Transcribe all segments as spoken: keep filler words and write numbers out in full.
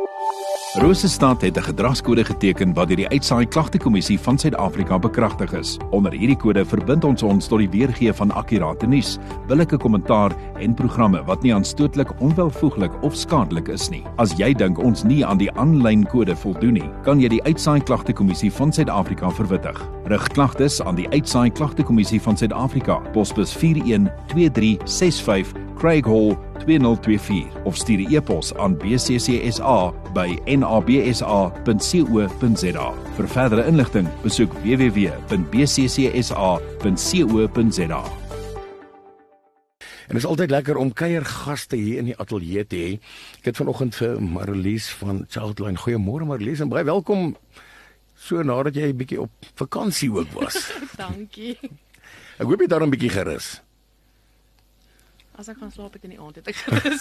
Rosestad het 'n gedragskode geteken wat deur die Uitsaai Klagtekommissie van Suid-Afrika bekragtig is. Onder hierdie kode verbind ons ons tot die weergee van akkurate nuus, billike kommentaar en programme wat nie aanstootlik, onwelvoeglik of skadelik is nie. As jy dink ons nie aan die aanlyn kode voldoen nie, kan jy die Uitsaai Klagtekommissie van Suid-Afrika verwittig. Rig klagtes aan die Uitsaai Klagtekommissie van Suid-Afrika, posbus vier een twee drie ses vyf, Craig Hall twee nul twee vier of stuur 'n e-pos aan b c c s a by n a b s a punt co punt z a. Vir verdere inligting, besoek w w w punt b c c s a punt co punt z a. En dit is altyd lekker om kuiergaste hier in die ateljee te hê. Ek het vanoggend vir Marlies van Childline. Goeiemôre Marlies en baie welkom. So nadat jy 'n bietjie op vakansie ook was. Dankie. Ek hoop jy daar 'n bietjie gerus. As ek gaan slaap het in die aand het ek gerus.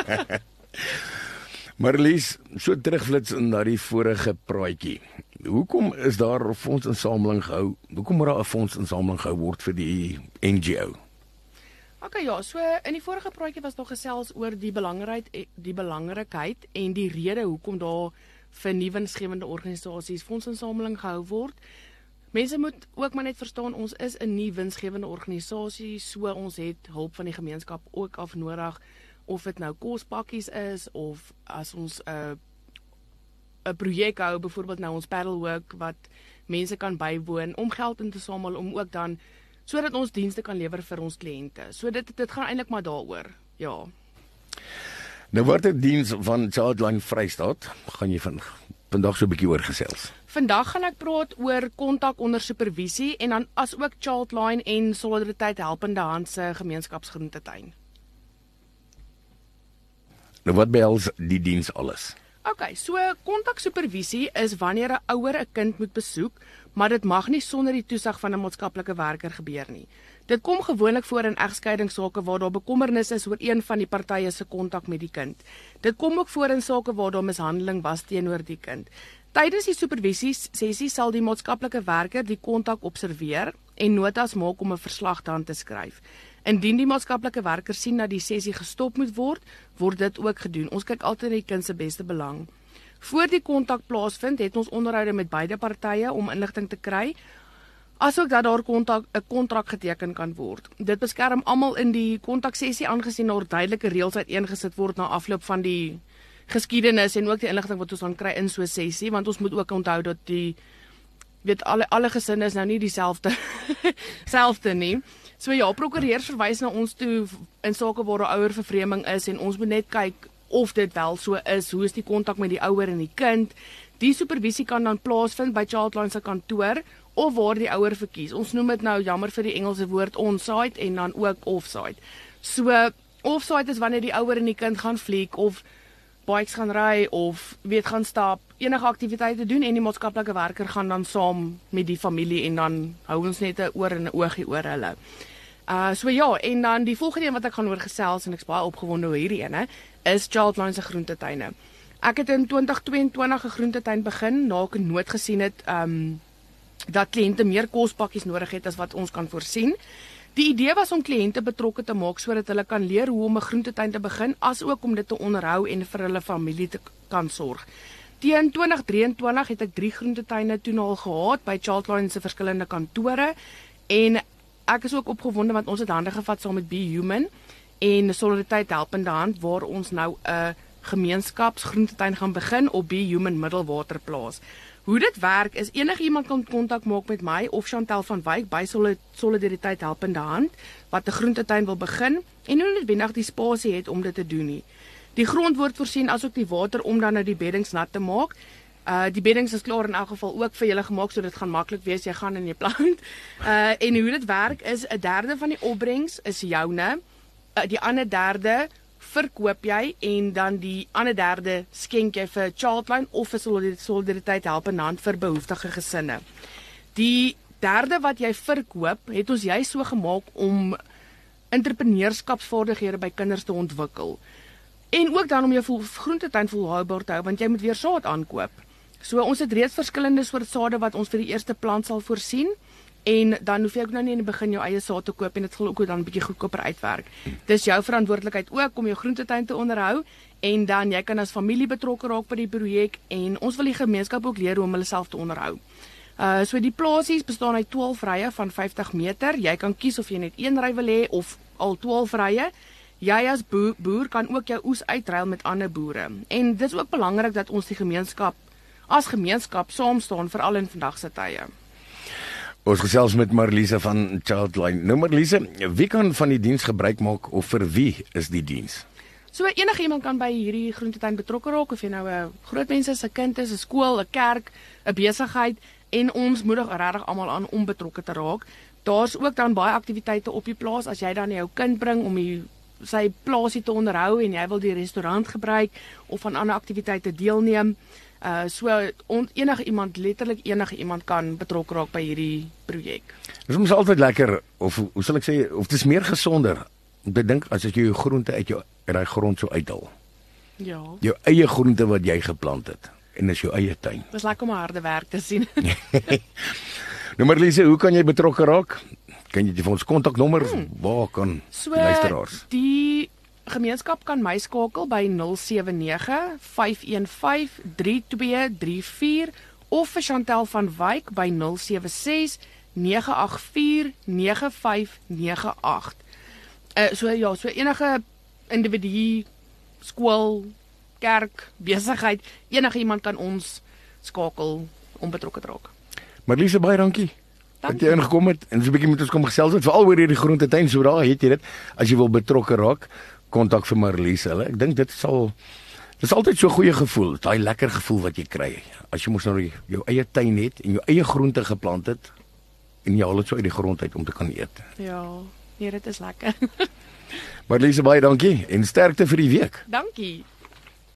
Marlies, so terugflits in na die vorige praatjie. Hoekom is daar 'n fondsinsameling gehou? Hoekom moet daar 'n fondsinsameling gehou word vir die N G O? OK ja, so in die vorige praatjie was daar gesels oor die belangrikheid die belangrikheid en die rede hoekom daar vir nuwe winsgewende organisasies fondsinsameling gehou word. Mense moet ook maar net verstaan, ons is 'n nie winsgewende organisasie, so ons het hulp van die gemeenskap ook af nodig, of dit nou kospakkies is, of as ons 'n uh, 'n projek hou, byvoorbeeld nou ons paddlework, wat mense kan bywoon, om geld in te samel, om ook dan, sodat ons dienste kan lewer vir ons kliënte. So dit, dit gaan eintlik maar daaroor, ja. Nou word dit diens van Childline Vrystaat, gaan jy van vandag so 'n bietjie oor gesels. Vandag gaan ek praat oor kontak onder supervisie en dan as ook Childline en Solidariteit Helpende Hand se gemeenskapsgroentetuin. Nou wat behels die diens alles? OK, so kontak supervisie is wanneer 'n ouer 'n kind moet besoek, maar dit mag nie sonder die toesig van 'n maatskaplike werker gebeur nie. Dit kom gewoonlik voor in egskeidingssake waar daar bekommernis is oor een van die partye se kontak met die kind. Dit kom ook voor in sake waar daar mishandeling was teenoor die kind. Tydens die supervisiesessie sal die maatskaplike werker die kontak observeer en notas maak om 'n verslag dan te skryf. Indien die maatskaplike werker sien dat die sessie gestop moet word, word dit ook gedoen. Ons kyk altyd na die kind se beste belang. Voor die kontak plaasvind, het ons onderhoude met beide partye om inligting te kry, asook dat daar kontak 'n kontrak geteken kan word. Dit beskerm almal in die kontaksessie aangesien daar duidelike reëls uiteengesit word na afloop van die geskiedenis en ook die inligting wat ons dan kry in so 'n sessie, want ons moet ook onthou dat die weet alle alle gesinne is nou nie dieselfde selfde nie. So ja, prokureurs verwys na ons toe in sake waar 'n ouer vervreeming is en ons moet net kyk of dit wel so is, hoe is die kontak met die ouer en die kind. Die supervisie kan dan plaasvind by Childline se kantoor of waar die ouer verkies. Ons noem dit nou jammer vir die Engelse woord on-site en dan ook off-site. So off-site is wanneer die ouer en die kind gaan fliek of bikes gaan ry of weet gaan stap, enige aktiwiteite doen en die maatskaplike werker gaan dan saam met die familie en dan hou ons net 'n oor en 'n oogie oor hulle. Uh so ja, en dan die volgende een wat ek gaan oor gesels en ek's baie opgewonde oor hierdie ene is Childline se groentetuine. Ek het in twintig twee en twintig 'n groentetuin begin na ek 'n nood gesien het um dat kliënte meer kospakkies nodig het as wat ons kan voorsien. Die idee was om kliënte betrokke te maak sodat hulle kan leer hoe om 'n groentetuin te begin, as ook om dit te onderhou en vir hulle familie te kan sorg. Teen twintig drie en twintig het ek drie groentetuine toe al gehad by Childline se verskillende kantore en ek is ook opgewonde want ons het hande gevat saam met Be Human en Solidariteit Helpende Hand waar ons nou 'n gemeenskapsgroentetuin gaan begin op Be Human Middelwaterplaas. Hoe dit werk is enige iemand kan kontak maak met my of Chantel van Wyk by Solidariteit Helpende Hand wat 'n groentetuin wil begin en nie noodwendig die spasie het om dit te doen nie. Die grond word voorsien asook die water om dan nou die beddings nat te maak. Uh die beddings is klaar in elk geval ook vir julle gemaak, so dit gaan maklik wees, jy gaan in jy plant. Uh en hoe dit werk is 'n derde van die opbrengs is joune. Uh, die ander derde verkoop jy en dan die ander derde skenk jy vir Childline of vir Solidariteit Helpende Hand vir behoeftige gesinne. Die derde wat jy verkoop, het ons juist so gemaak om entrepreneurskapsvaardighede by kinders te ontwikkel. En ook dan om jou groentetuin volhoubaar te hou, want jy moet weer saad aankoop. So ons het reeds verskillende soort sade wat ons vir die eerste plant sal voorsien. En dan hoef jy ook nou nie in die begin jou eie saad te koop en dit sal ook dan 'n bietjie goedkoper uitwerk. Dis jou verantwoordelikheid ook om jou groentetuin te onderhou en dan jy kan as familie betrokke raak by die projek en ons wil die gemeenskap ook leer hoe om hulle self te onderhou. Uh so die plasies bestaan uit twaalf rye van vyftig meter. Jy kan kies of jy net een ry wil hê of al twaalf rye. Jy as boer, boer kan ook jou oes uitruil met ander boere. En dit is ook belangrik dat ons die gemeenskap as gemeenskap saam staan veral in vandag se tye. Ons gesels met Marliese van Childline. Nou Marliese, wie kan van die diens gebruik maak of vir wie is die diens? So enige iemand kan by hierdie groentetuin betrokke raak of jy nou 'n groot mens is, 'n kind is, 'n skool, 'n kerk, 'n besigheid en ons moedig regtig almal aan om betrokke te raak. Daar's ook dan baie aktiwiteite op die plaas as jy dan jou kind bring om die sy plaasie te onderhou en jy wil die restaurant gebruik of aan ander aktiwiteite deelneem. Uh so on, enige iemand, letterlik enige iemand kan betrokke raak by hierdie projek. Dit is mos altyd lekker of hoe sal ek sê, of dit is meer gesonder. Ek dink as jy jou groente uit jou uit daai grond so uithaal. Ja. Jou eie groente wat jy geplant het en is jou eie tuin. Dis lekker om harde werk te sien. Nou Marliese, hoe kan jy betrokke raak? Kan jy vir ons kontaknommer hmm. waar kan so, luisteraars? Die gemeenskap kan my skakel by nul sewe nege vyf een vyf drie twee drie vier of vir Chantel van Wyk by nul sewe ses nege agt vier nege vyf nege agt. Uh, so ja, so enige individu, skool, kerk, besigheid, enige iemand kan ons skakel om betrokke te raak. Marliese, baie dankie. Dankie. Dat jy ingekom het en so 'n bietjie met ons kom gesels het, veral oor hierdie groentetuin, so daar het jy dit. As jy wil betrokke raak, kontak vir Marliese. Hulle, ek dink dit sal dit is altyd so 'n goeie gevoel, daai lekker gevoel wat jy kry. As jy mos nou jou eie tuin het en jou eie groente geplant het en jy haal dit so uit die grond uit om te kan eet. Ja, nee, dit is lekker. Marliese, baie dankie en sterkte vir die week. Dankie.